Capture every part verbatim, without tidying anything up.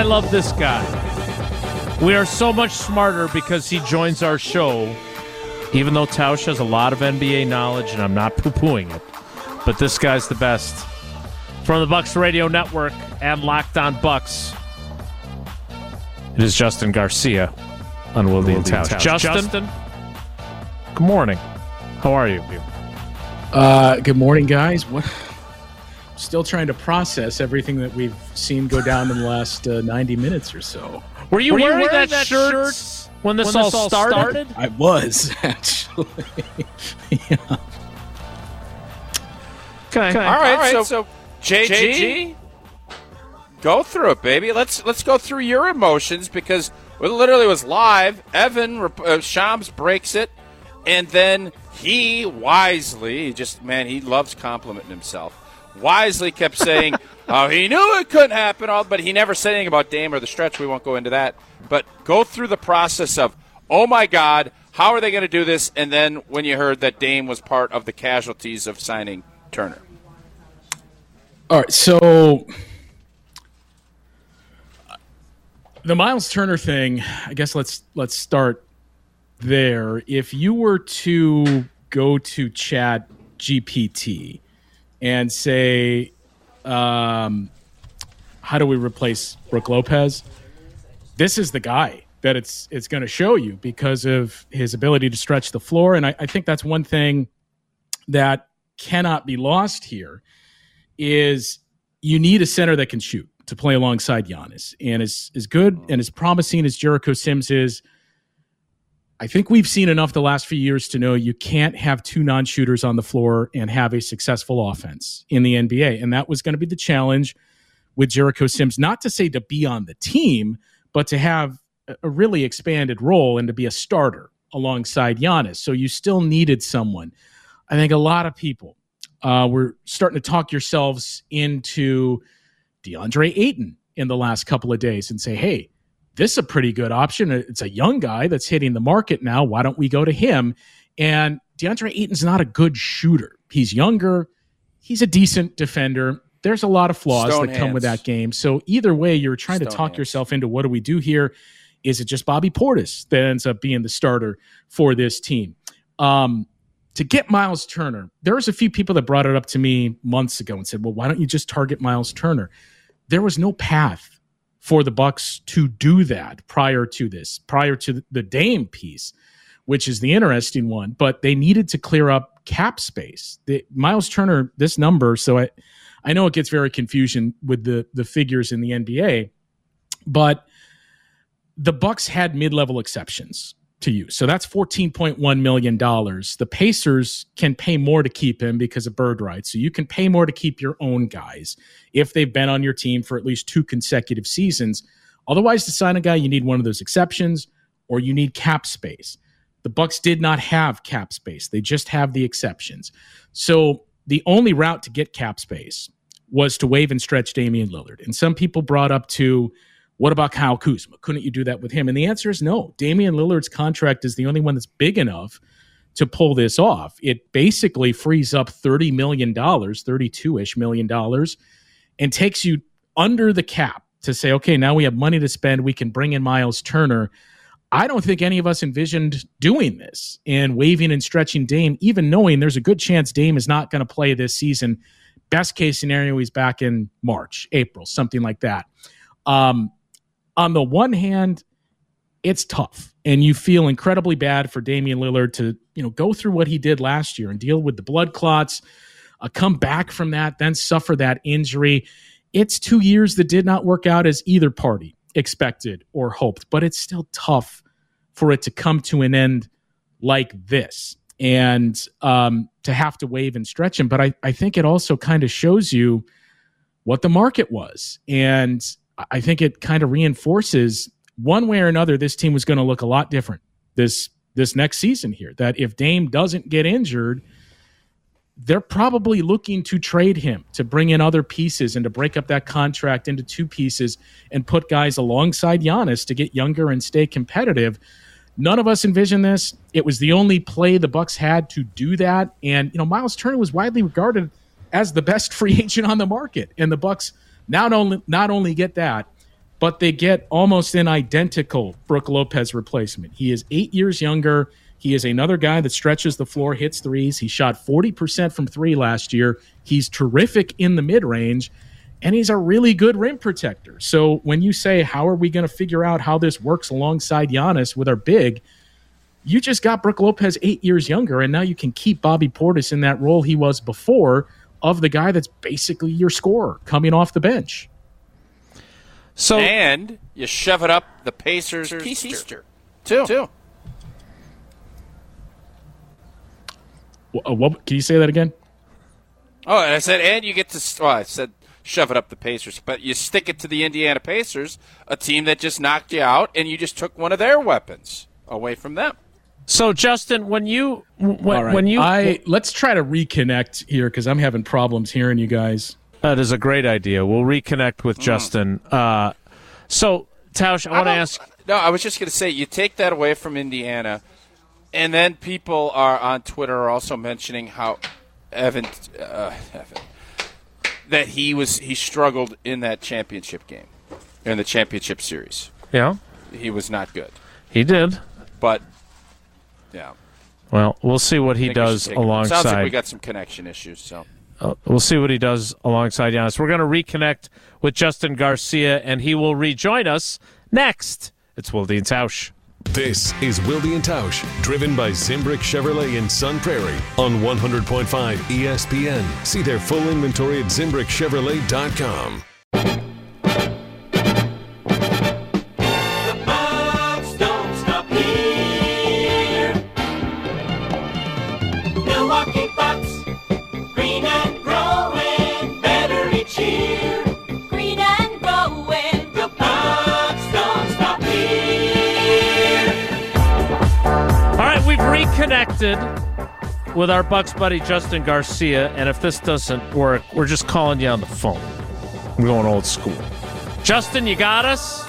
love this guy. We are so much smarter because he joins our show, even though Tausch has a lot of N B A knowledge, and I'm not poo-pooing it. But this guy's the best. From the Bucks Radio Network and Locked On Bucks, it is Justin Garcia on Wilde and Tausch. Justin, Justin, good morning. How are you? Uh, good morning, guys. What? Still trying to process everything that we've seen go down in the last uh, ninety minutes or so. Were you, Were wearing, you wearing that, that shirt, shirt when this, when all, this all started? started? I was, actually. Yeah. Okay. okay. All right, All right so, so J G, J G, go through it, baby. Let's let's go through your emotions because it literally was live. Evan uh, Shams breaks it, and then he wisely, he just man, he loves complimenting himself. Wisely kept saying, "Oh, he knew it couldn't happen," all, but he never said anything about Dame or the stretch. We won't go into that. But go through the process of, oh my God, how are they going to do this? And then when you heard that Dame was part of the casualties of signing Turner. All right, so the Miles Turner thing, I guess let's let's start there. If you were to go to Chat G P T and say, um, how do we replace Brook Lopez? This is the guy that it's it's going to show you because of his ability to stretch the floor. And I, I think that's one thing that cannot be lost here is you need a center that can shoot to play alongside Giannis. And as, as good and as promising as Jericho Sims is, I think we've seen enough the last few years to know you can't have two non-shooters on the floor and have a successful offense in the N B A. And that was going to be the challenge with Jericho Sims, not to say to be on the team, but to have a really expanded role and to be a starter alongside Giannis. So you still needed someone. I think a lot of people uh, were starting to talk yourselves into DeAndre Ayton in the last couple of days and say, hey, this is a pretty good option. It's a young guy that's hitting the market now. Why don't we go to him? And DeAndre Ayton's not a good shooter. He's younger. He's a decent defender. There's a lot of flaws Stone that hands. come with that game. So either way, you're trying Stone to talk hands. yourself into what do we do here? Is it just Bobby Portis that ends up being the starter for this team? Um, to get Miles Turner, there was a few people that brought it up to me months ago and said, well, why don't you just target Miles Turner? There was no path for the Bucks to do that prior to this, prior to the Dame piece, which is the interesting one. But they needed to clear up cap space. The, Miles Turner, this number, so I, I know it gets very confusing with the, the figures in the N B A, but the Bucks had mid-level exceptions to use. So that's fourteen point one million dollars. The Pacers can pay more to keep him because of bird rights. So you can pay more to keep your own guys if they've been on your team for at least two consecutive seasons. Otherwise, to sign a guy, you need one of those exceptions or you need cap space. The Bucks did not have cap space. They just have the exceptions. So the only route to get cap space was to waive and stretch Damian Lillard. And some people brought up to, what about Kyle Kuzma? Couldn't you do that with him? And the answer is no. Damian Lillard's contract is the only one that's big enough to pull this off. It basically frees up thirty million dollars, thirty-two-ish million dollars, and takes you under the cap to say, okay, now we have money to spend. We can bring in Miles Turner. I don't think any of us envisioned doing this and waiving and stretching Dame, even knowing there's a good chance Dame is not going to play this season. Best case scenario, he's back in March, April, something like that. Um, On the one hand, it's tough, and you feel incredibly bad for Damian Lillard to, you know, go through what he did last year and deal with the blood clots, uh, come back from that, then suffer that injury. It's two years that did not work out as either party expected or hoped, but it's still tough for it to come to an end like this and um, to have to waive and stretch him. But I, I think it also kind of shows you what the market was, and I think it kind of reinforces one way or another this team was going to look a lot different this this next season here, that if Dame doesn't get injured, they're probably looking to trade him to bring in other pieces and to break up that contract into two pieces and put guys alongside Giannis to get younger and stay competitive. None of us envisioned this. It was the only play the Bucks had to do that. And, you know, Miles Turner was widely regarded as the best free agent on the market. And the Bucks not only not only get that, but they get almost an identical Brook Lopez replacement. He is eight years younger. He is another guy that stretches the floor, hits threes. He shot forty percent from three last year. He's terrific in the mid-range, and he's a really good rim protector. So when you say, how are we going to figure out how this works alongside Giannis with our big, you just got Brook Lopez eight years younger, and now you can keep Bobby Portis in that role he was before of the guy that's basically your scorer coming off the bench. So And you shove it up the Pacers' keister, too. too. Uh, what, can you say that again? Oh, and I said, and you get to, well, I said shove it up the Pacers, but you stick it to the Indiana Pacers, a team that just knocked you out, and you just took one of their weapons away from them. So, Justin, when you when, right. when you I let's try to reconnect here because I'm having problems hearing you guys. That is a great idea. We'll reconnect with mm. Justin. Uh, so, Tausch, I, I want to ask. No, I was just going to say, you take that away from Indiana, and then people are on Twitter are also mentioning how Evan, uh, Evan that he was he struggled in that championship game, in the championship series. Yeah, he was not good. He did, but yeah. Well, we'll see what he does alongside. Sounds like we got some connection issues. So uh, we'll see what he does alongside Giannis. We're going to reconnect with Justin Garcia, and he will rejoin us next. It's Wilde and Tausch. This is Wilde and Tausch, driven by Zimbrick Chevrolet in Sun Prairie on one hundred point five E S P N. See their full inventory at zimbrick chevrolet dot com. The Bucks don't stop here. Milwaukee Bucks, green and growing, better each year. Green and growing, the Bucks don't stop here. All right, we've reconnected with our Bucks buddy Justin Garcia, and if this doesn't work, we're just calling you on the phone. We're going old school. Justin, you got us?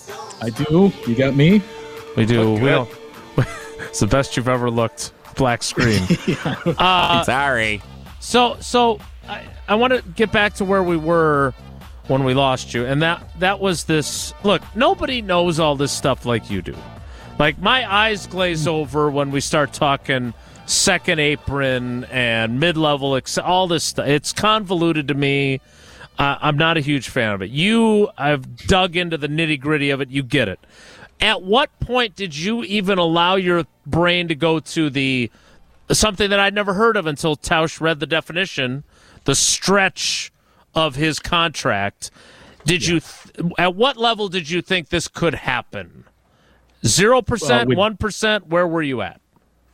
I do. You got me? We do. We don't, it's the best you've ever looked. Black screen. yeah. uh, Sorry. So, so I, I want to get back to where we were when we lost you, and that that was this. Look, nobody knows all this stuff like you do. Like, my eyes glaze over when we start talking second apron and mid-level, ex- all this stuff. It's convoluted to me. Uh, I'm not a huge fan of it. You, I've dug into the nitty-gritty of it. You get it. At what point did you even allow your brain to go to the something that I'd never heard of until Tausch read the definition, the stretch of his contract? Did yeah. you? Th- at what level did you think this could happen? Zero percent, one percent. Where were you at?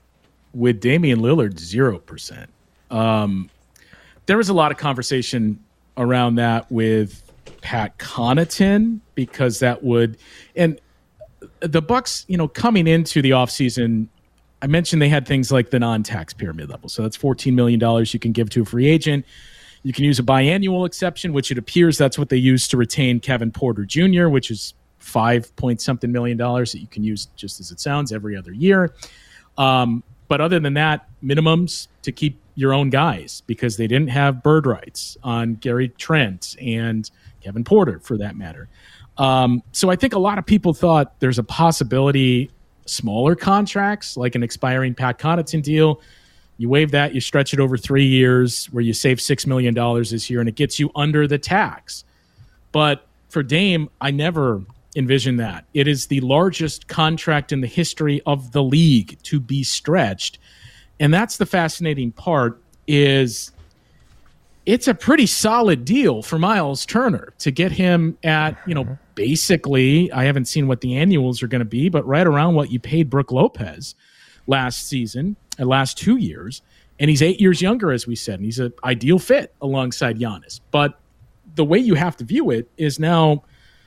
With Damian Lillard, zero percent. Um, there was a lot of conversation around that with Pat Connaughton because that would, and the Bucks, you know, coming into the offseason, I mentioned they had things like the non-tax pyramid level. So that's fourteen million dollars you can give to a free agent. You can use a biannual exception, which it appears that's what they used to retain Kevin Porter Junior, which is five point something million dollars that you can use just as it sounds every other year. Um, but other than that, minimums to keep your own guys because they didn't have bird rights on Gary Trent and Kevin Porter for that matter. Um, so I think a lot of people thought there's a possibility smaller contracts like an expiring Pat Connaughton deal. You waive that, you stretch it over three years where you save six million dollars this year and it gets you under the tax. But for Dame, I never envisioned that. It is the largest contract in the history of the league to be stretched. And that's the fascinating part is it's a pretty solid deal for Miles Turner to get him at, you know, basically, I haven't seen what the annuals are going to be, but right around what you paid Brook Lopez last season, uh, last two years. And he's eight years younger, as we said, and he's an ideal fit alongside Giannis. But the way you have to view it is now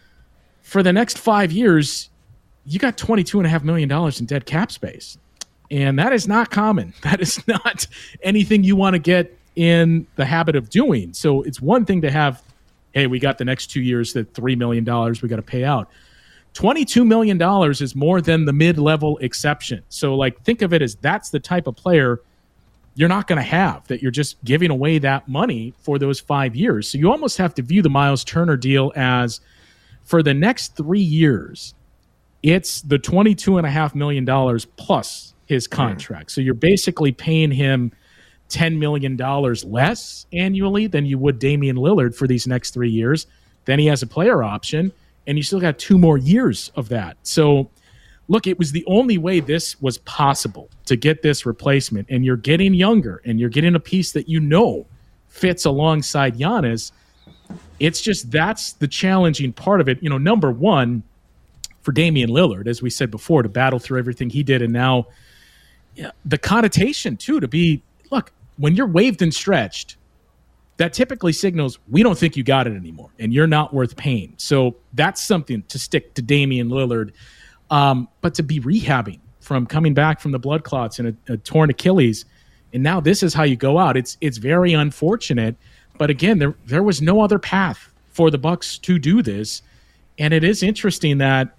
for the next five years, you got twenty-two point five million dollars in dead cap space. And that is not common. That is not anything you want to get in the habit of doing. So it's one thing to have, hey, we got the next two years that three million dollars we got to pay out. twenty-two million dollars is more than the mid-level exception. So, like, think of it as that's the type of player you're not going to have, that you're just giving away that money for those five years. So you almost have to view the Miles Turner deal as For the next three years, it's the twenty-two point five million dollars plus his contract. So you're basically paying him ten million dollars less annually than you would Damian Lillard for these next three years. Then he has a player option, and you still got two more years of that. So, look, it was the only way this was possible to get this replacement, and you're getting younger, and you're getting a piece that you know fits alongside Giannis. It's just that's the challenging part of it. You know, number one, for Damian Lillard, as we said before, to battle through everything he did, and now yeah, the connotation, too, to be, look, when you're waived and stretched, that typically signals we don't think you got it anymore, and you're not worth paying. So that's something to stick to Damian Lillard. Um, but to be rehabbing from coming back from the blood clots and a, a torn Achilles, and now this is how you go out. It's it's very unfortunate. But again, there there was no other path for the Bucks to do this. And it is interesting that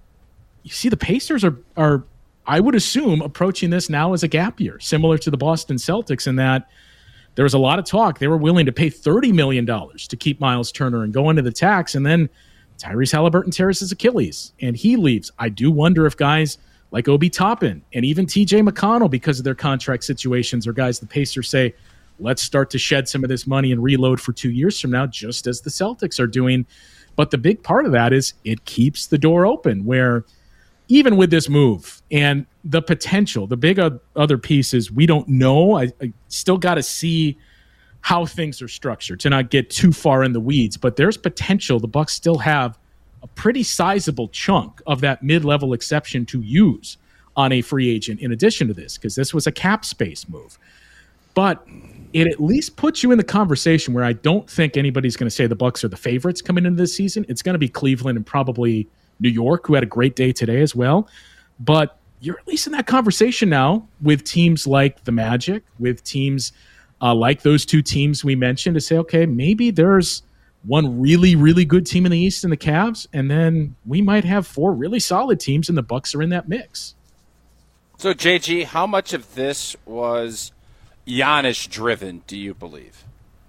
you see the Pacers are, are I would assume, approaching this now as a gap year, similar to the Boston Celtics, in that there was a lot of talk. They were willing to pay thirty million dollars to keep Miles Turner and go into the tax, and then Tyrese Halliburton tears his Achilles, and he leaves. I do wonder if guys like Obi Toppin and even T J McConnell, because of their contract situations, are guys the Pacers say, let's start to shed some of this money and reload for two years from now, just as the Celtics are doing. But the big part of that is it keeps the door open, where even with this move and the potential, the big other piece is we don't know. I, I still got to see how things are structured to not get too far in the weeds, but there's potential. The Bucks still have a pretty sizable chunk of that mid-level exception to use on a free agent in addition to this, because this was a cap space move. But it at least puts you in the conversation where I don't think anybody's going to say the Bucks are the favorites coming into this season. It's going to be Cleveland and probably New York, who had a great day today as well. But you're at least in that conversation now with teams like the Magic, with teams uh, like those two teams we mentioned, to say, okay, maybe there's one really, really good team in the East in the Cavs, and then we might have four really solid teams, and the Bucks are in that mix. So, J G, how much of this was Giannis driven, do you believe?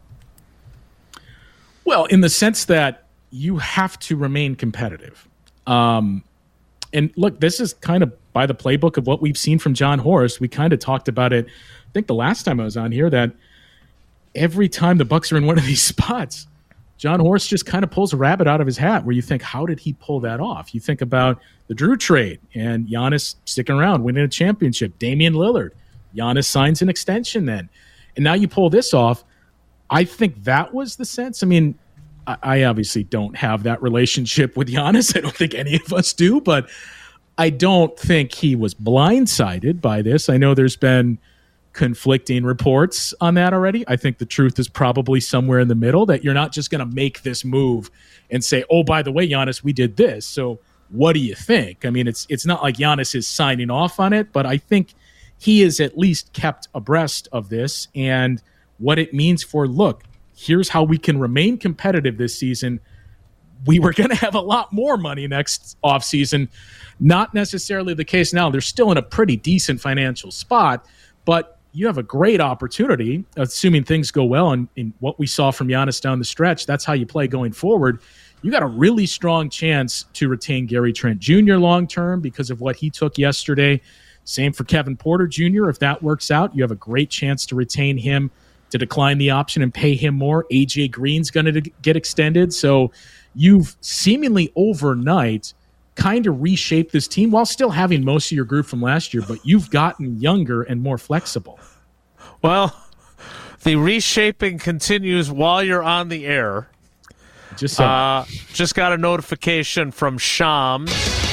Well, in the sense that you have to remain competitive. Um, and look, this is kind of by the playbook of what we've seen from John Horst. We kind of talked about it, I think the last time I was on here, that every time the Bucks are in one of these spots, John Horst just kind of pulls a rabbit out of his hat, where you think, how did he pull that off? You think about the Drew trade and Giannis sticking around, winning a championship. Damian Lillard, Giannis signs an extension then. And now you pull this off. I think that was the sense. I mean, I, I obviously don't have that relationship with Giannis. I don't think any of us do, but I don't think he was blindsided by this. I know there's been conflicting reports on that already. I think the truth is probably somewhere in the middle, that you're not just going to make this move and say, oh, by the way, Giannis, we did this. So what do you think? I mean, it's it's not like Giannis is signing off on it, but I think he is at least kept abreast of this and what it means for, look, here's how we can remain competitive this season. We were going to have a lot more money next offseason. Not necessarily the case now. They're still in a pretty decent financial spot, but you have a great opportunity, assuming things go well, and in what we saw from Giannis down the stretch, that's how you play going forward. You got a really strong chance to retain Gary Trent Junior long-term because of what he took yesterday. Same for Kevin Porter Junior If that works out, you have a great chance to retain him, to decline the option and pay him more. A J Green's going to get extended. So you've seemingly overnight kind of reshaped this team while still having most of your group from last year, but you've gotten younger and more flexible. Well, the reshaping continues while you're on the air. Just so. Uh, just got a notification from Shams.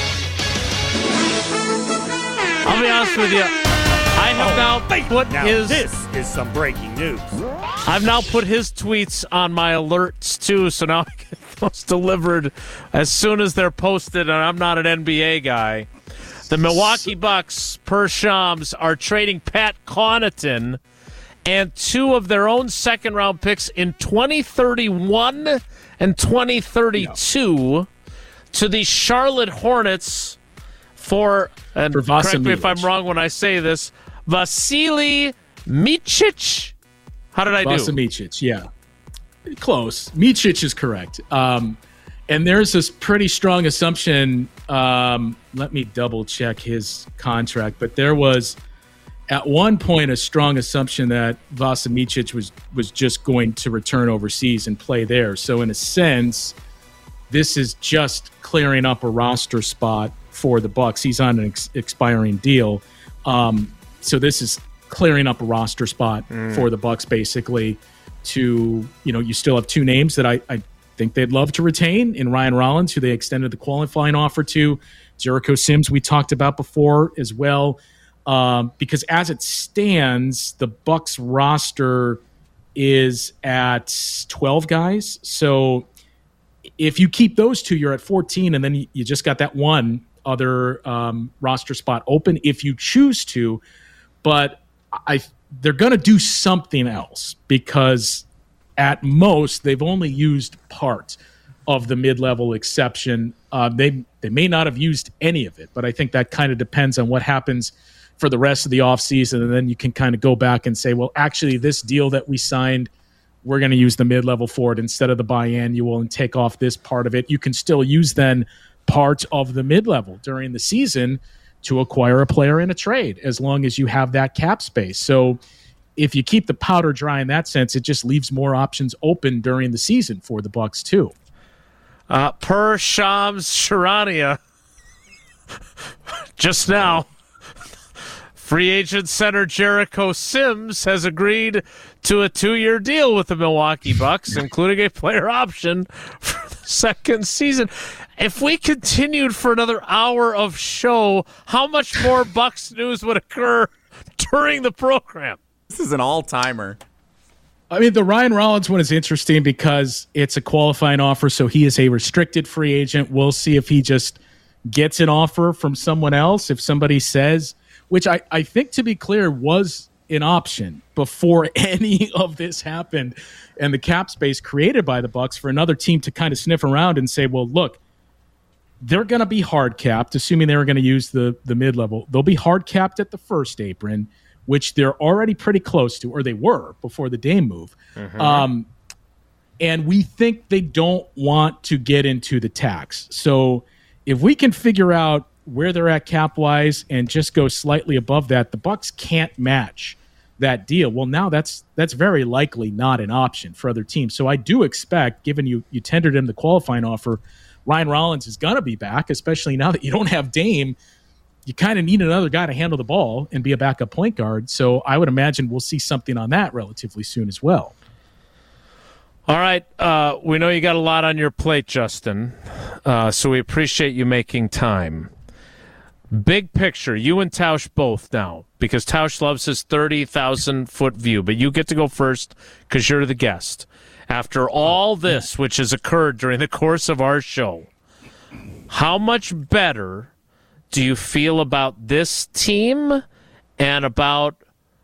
I'll be honest with you. I have oh, now put now his... This is some breaking news. I've now put his tweets on my alerts, too, so now I get those delivered as soon as they're posted, and I'm not an N B A guy. The Milwaukee Bucks, per Shams, are trading Pat Connaughton and two of their own second-round picks in twenty thirty-one and twenty thirty-two no. to the Charlotte Hornets for, and for correct me if I'm wrong when I say this, Vasily Micic. How did I Vasa do? Micic, yeah. Close. Micic is correct. Um, And there's this pretty strong assumption. Um, let me double check his contract, but there was at one point a strong assumption that Vasa Micic was was just going to return overseas and play there. So in a sense, this is just clearing up a roster spot for the Bucks. He's on an ex- expiring deal, um, so this is clearing up a roster spot mm. for the Bucks, basically. To you know, you still have two names that I. I think they'd love to retain in Ryan Rollins, who they extended the qualifying offer to, Jericho Sims we talked about before as well, um, because as it stands, the Bucks roster is at twelve guys. So if you keep those two, you're at fourteen, and then you, you just got that one other um, roster spot open if you choose to. But I they're going to do something else because at most, they've only used part of the mid-level exception. Uh, they they may not have used any of it, but I think that kind of depends on what happens for the rest of the offseason, and then you can kind of go back and say, well, actually, this deal that we signed, we're going to use the mid-level for it instead of the biannual and take off this part of it. You can still use then part of the mid-level during the season to acquire a player in a trade as long as you have that cap space. So if you keep the powder dry in that sense, it just leaves more options open during the season for the Bucks too. Uh, per Shams Charania, just now, free agent center Jericho Sims has agreed to a two-year deal with the Milwaukee Bucks, including a player option for the second season. If we continued for another hour of show, how much more Bucks news would occur during the program? This is an all-timer. I mean, the Ryan Rollins one is interesting because it's a qualifying offer, so he is a restricted free agent. We'll see if he just gets an offer from someone else. If somebody says, which I, I think, to be clear, was an option before any of this happened and the cap space created by the Bucks for another team to kind of sniff around and say, well, look, they're going to be hard capped, assuming they were going to use the, the mid-level. They'll be hard capped at the first apron, which they're already pretty close to, or they were before the Dame move. Mm-hmm. Um, and we think they don't want to get into the tax. So if we can figure out where they're at cap-wise and just go slightly above that, the Bucks can't match that deal. Well, now that's that's very likely not an option for other teams. So I do expect, given you, you tendered him the qualifying offer, Ryan Rollins is going to be back, especially now that you don't have Dame. You kind of need another guy to handle the ball and be a backup point guard. So I would imagine we'll see something on that relatively soon as well. All right. Uh, we know you got a lot on your plate, Justin. Uh, so we appreciate you making time. Big picture, you and Tausch both now, because Tausch loves his thirty thousand foot view, but you get to go first because you're the guest. After all this, which has occurred during the course of our show, how much better do you feel about this team and about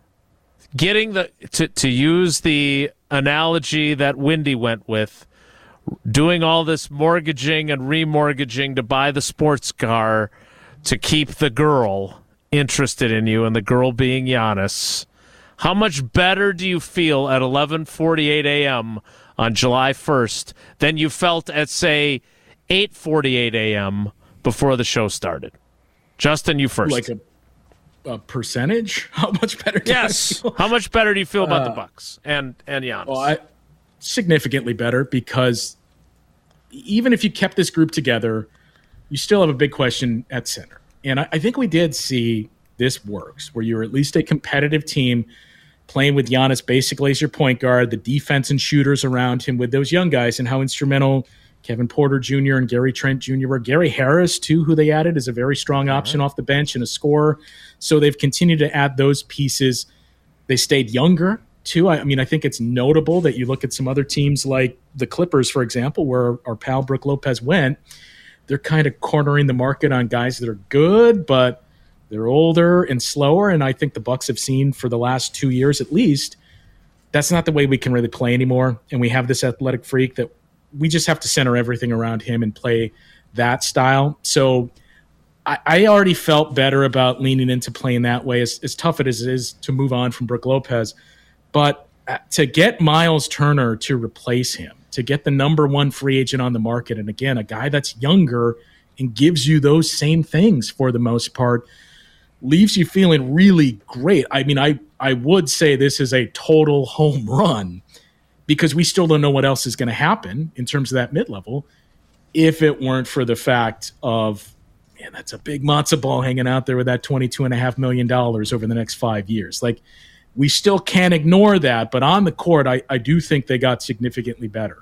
getting the, to, to use the analogy that Wendy went with, doing all this mortgaging and remortgaging to buy the sports car to keep the girl interested in you, and the girl being Giannis? How much better do you feel at eleven forty-eight a.m. on July first than you felt at, say, eight forty-eight a.m. before the show started? Justin, you first. Like a, a percentage? How much better do yes. I feel? How much better do you feel about uh, the Bucks and, and Giannis? Well, I, significantly better, because even if you kept this group together, you still have a big question at center. And I, I think we did see this works, where you're at least a competitive team playing with Giannis basically as your point guard, the defense and shooters around him with those young guys, and how instrumental Kevin Porter Junior and Gary Trent Junior were. Gary Harris, too, who they added, is a very strong option off the bench and a scorer. So they've continued to add those pieces. They stayed younger, too. I, I mean, I think it's notable that you look at some other teams like the Clippers, for example, where our pal Brook Lopez went. They're kind of cornering the market on guys that are good, but they're older and slower. And I think the Bucks have seen for the last two years at least, that's not the way we can really play anymore. And we have this athletic freak that we just have to center everything around him and play that style. So I, I already felt better about leaning into playing that way, as, as tough it is, it is to move on from Brook Lopez. But to get Miles Turner to replace him to get the number one free agent on the market. And again, a guy that's younger and gives you those same things for the most part, leaves you feeling really great. I mean, I, I would say this is a total home run because we still don't know what else is going to happen in terms of that mid-level if it weren't for the fact of, man, that's a big matzo ball hanging out there with that twenty-two point five million dollars over the next five years. Like, we still can't ignore that, but on the court, I, I do think they got significantly better.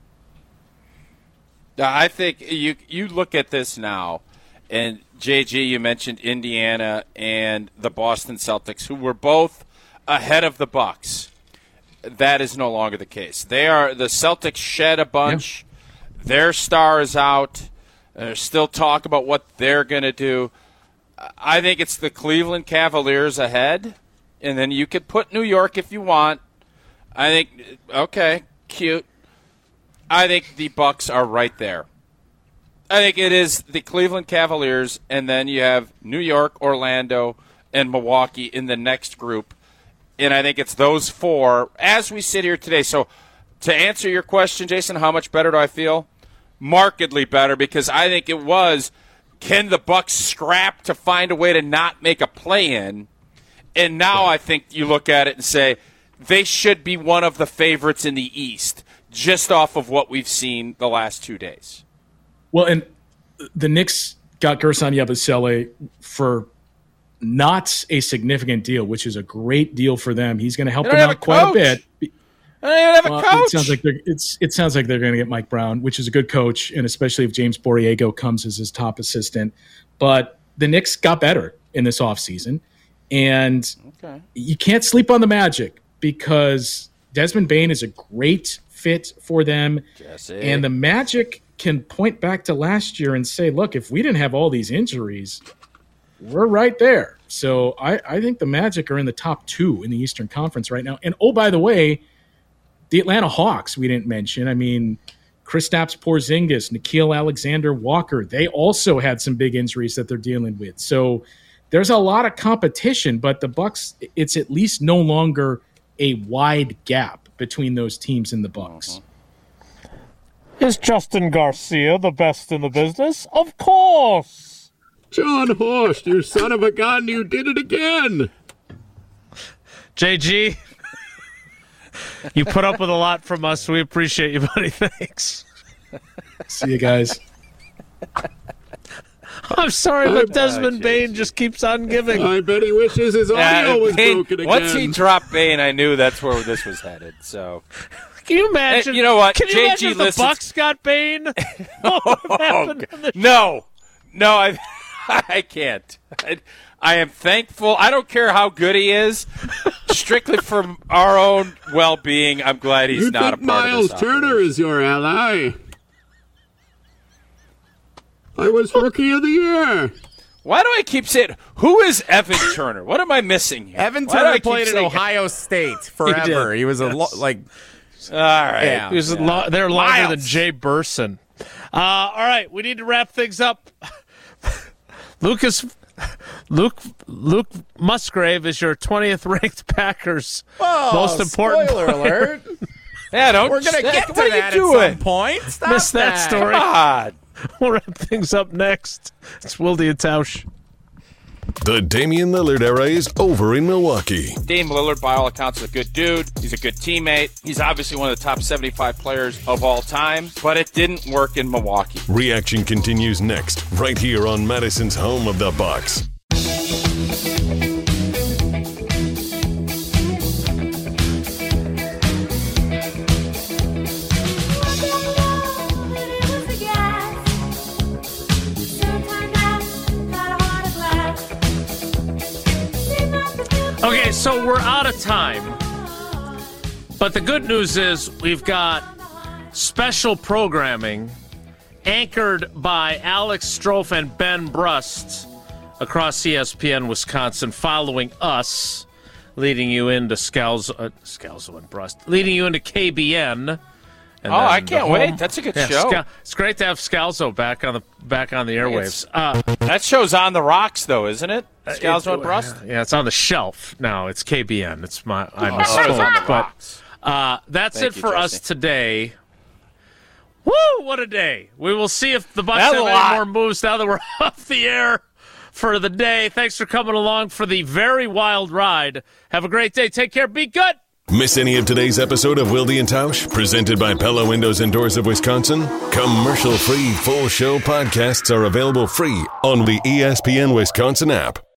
I think you you look at this now, and J G, you mentioned Indiana and the Boston Celtics, who were both ahead of the Bucks. That is no longer the case. They are the Celtics shed a bunch. Yeah. Their star is out. There's still talk about what they're going to do. I think it's the Cleveland Cavaliers ahead, and then you could put New York if you want. I think, okay, cute. I think the Bucks are right there. I think it is the Cleveland Cavaliers, and then you have New York, Orlando, and Milwaukee in the next group. And I think it's those four as we sit here today. So to answer your question, Jason, how much better do I feel? Markedly better, because I think it was, can the Bucks scrap to find a way to not make a play-in? And now I think you look at it and say they should be one of the favorites in the East, just off of what we've seen the last two days. Well, and the Knicks got Gerson Yabusele for not a significant deal, which is a great deal for them. He's going to help them out quite a bit. I don't even have a well, coach. It sounds like they're it's it sounds like they're going to get Mike Brown, which is a good coach, and especially if James Borrego comes as his top assistant. But the Knicks got better in this offseason, and okay. you can't sleep on the Magic because Desmond Bane is a great fit for them, Jesse. And the Magic can point back to last year and say, look, if we didn't have all these injuries, we're right there. So I, I think the Magic are in the top two in the Eastern Conference right now. And, oh, by the way, the Atlanta Hawks we didn't mention. I mean, Kristaps Porzingis, Nickeil Alexander-Walker, they also had some big injuries that they're dealing with. So there's a lot of competition, but the Bucks, it's at least no longer a wide gap between those teams and the Bucks. Is Justin Garcia the best in the business? Of course. John Horst, you son of a gun, you did it again. J G, you put up with a lot from us. We appreciate you, buddy. Thanks. See you guys. I'm sorry, but Desmond uh, Bane just keeps on giving. I bet he wishes his audio uh, was Bane, broken again. Once he dropped Bane, I knew that's where this was headed. So, can you imagine? And you know what? Can you J G imagine if listens. the Bucks got Bane? oh, oh, no, no, I, I can't. I, I am thankful. I don't care how good he is. Strictly for our own well-being, I'm glad he's you not a think part Miles of this Turner operation. is your ally? I was Rookie of the Year. Why do I keep saying, who is Evan Turner? What am I missing here? Evan Why do I Turner keep played at saying- Ohio State forever. He, he was a yes. lo- like, all right. Yeah. He was yeah. lo- they're longer Miles. than Jay Burson. Uh, all right, we need to wrap things up. Lucas, Luke, Luke Musgrave is your twentieth ranked Packers oh, most important spoiler player. alert. Yeah, don't. We're gonna get what to are that you doing? at some point. Stop Missed that story. God. We'll wrap things up next. It's Wildy and Tausch. The Damian Lillard era is over in Milwaukee. Dame Lillard, by all accounts, is a good dude. He's a good teammate. He's obviously one of the top seventy-five players of all time, but it didn't work in Milwaukee. Reaction continues next, right here on Madison's home of the Bucks. Okay, so we're out of time. But the good news is we've got special programming anchored by Alex Strofe and Ben Brust across E S P N Wisconsin, following us, leading you into Scalzo, uh, Scalzo and Brust, leading you into K B N. And oh, I the can't home, wait. That's a good yeah, show. Scal- it's great to have Scalzo back on the back on the airwaves. Uh, that show's on the rocks, though, isn't it? Scalzo and Brust? Yeah, it's on the shelf now. It's K B N. It's my I Oh, misspoke. it's on the but rocks. uh, that's Thank it you, for Jesse. us today. Woo! What a day. We will see if the Bucs That's have a any lot. more moves now that we're off the air for the day. Thanks for coming along for the very wild ride. Have a great day. Take care. Be good. Miss any of today's episode of Wilde and Tausch, presented by Pella Windows and Doors of Wisconsin? Commercial-free full show podcasts are available free on the E S P N Wisconsin app.